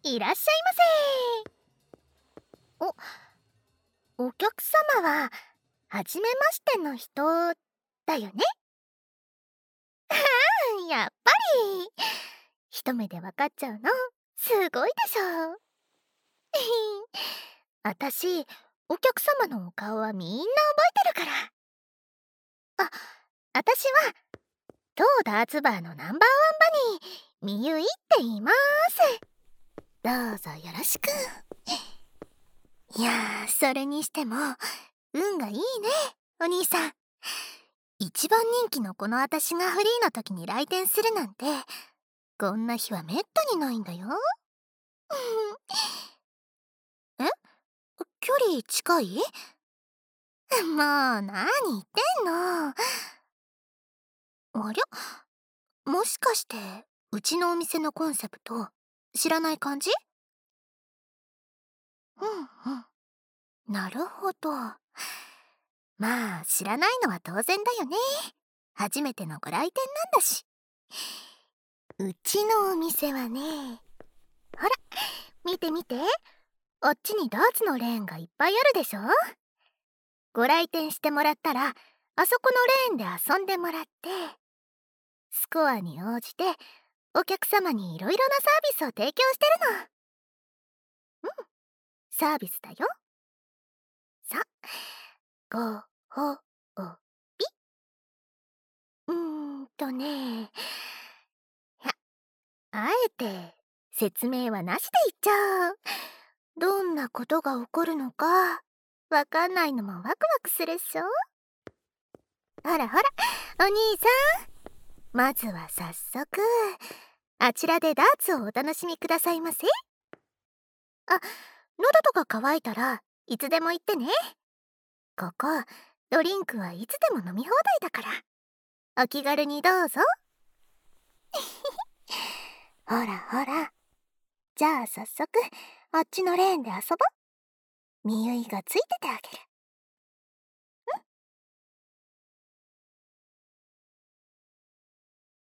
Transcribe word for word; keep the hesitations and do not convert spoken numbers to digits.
いらっしゃいませ。お、お客様ははじめましての人だよね。やっぱり一目でわかっちゃうのすごいでしょ。あたしお客様のお顔はみんな覚えてるから。あ、あたしは当ダーツバーのナンバーワンバニーみゆいって言います。どうぞよろしく。いやー、それにしても運がいいね、お兄さん。一番人気のこのあたしがフリーの時に来店するなんて、こんな日はめったにないんだよ。え、距離近い？もう何言ってんの。ありゃ、もしかしてうちのお店のコンセプト知らない感じ？うんうん、なるほど。まあ知らないのは当然だよね。初めてのご来店なんだし。うちのお店はね、ほら見て見て、あっちにダーツのレーンがいっぱいあるでしょ。ご来店してもらったらあそこのレーンで遊んでもらって、スコアに応じてお客様にいろいろなサービスを提供してるの。うん、サービスだよ。さ、ごほおび。うーんとね、や、あえて説明はなしで言っちゃう。どんなことが起こるのかわかんないのもワクワクするっしょ。ほらほら、お兄さん、まずは早速あちらでダーツをお楽しみくださいませ。あ、喉とか渇いたらいつでも言ってね。ここドリンクはいつでも飲み放題だから、お気軽にどうぞ。ほらほら、じゃあ早速あっちのレーンで遊ぼう。みゆいがついててあげる。